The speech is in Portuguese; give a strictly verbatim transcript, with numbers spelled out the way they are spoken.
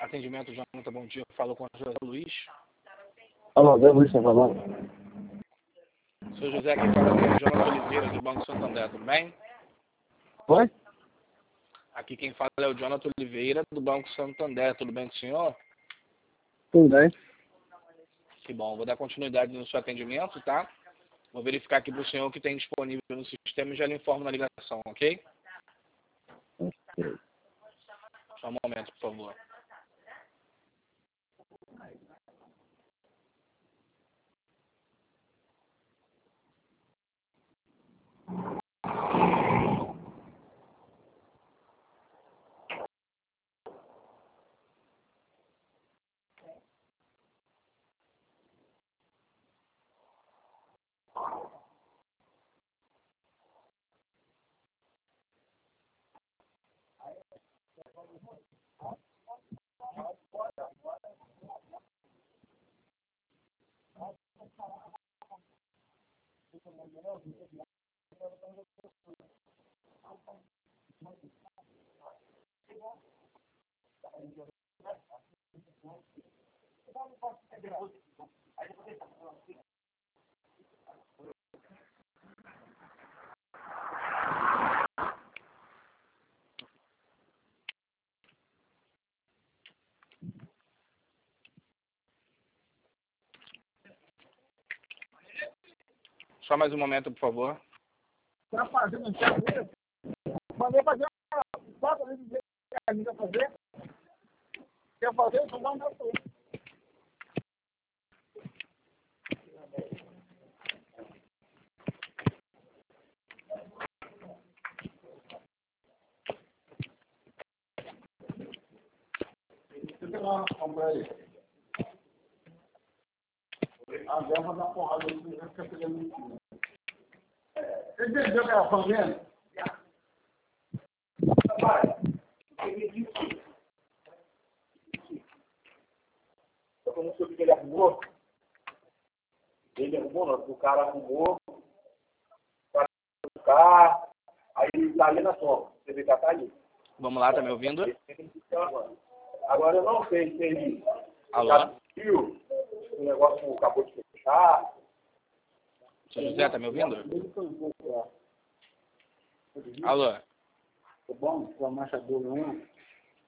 Atendimento, Jonathan, bom dia. Falou com o José Luiz. Alô, Zé Luiz, tá falando? Sou José, aqui fala é o Jonathan Oliveira, do Banco Santander, tudo bem? Oi? Aqui quem fala é o Jonathan Oliveira, do Banco Santander, tudo bem com o senhor? Tudo bem. Que bom, vou dar continuidade no seu atendimento, tá? Vou verificar aqui para o senhor o que tem disponível no sistema e já lhe informo na ligação, ok? Ok. Só um momento, por favor. Só mais um momento, por favor. Tá fazendo certo? Mandei fazer uma foto ali do que a gente vai fazer. Quer fazer? Então vamos dar tudo. Fica lá, compra aí. A Zé vai dar porrada aí, vai ficar pegando mentira. Você entendeu o que ela tá fazendo? Eu não sei o que ele arrumou. Ele arrumou, não. O cara arrumou. Para o carro. Aí ele tá ali na sombra. Você vê que ela tá ali. Vamos lá, tá me ouvindo? Agora eu não sei se ele. Alô? Viu? O negócio acabou de fechar. Seu José, tá me ouvindo? Alô? Tá bom? Sua marcha boa, não é?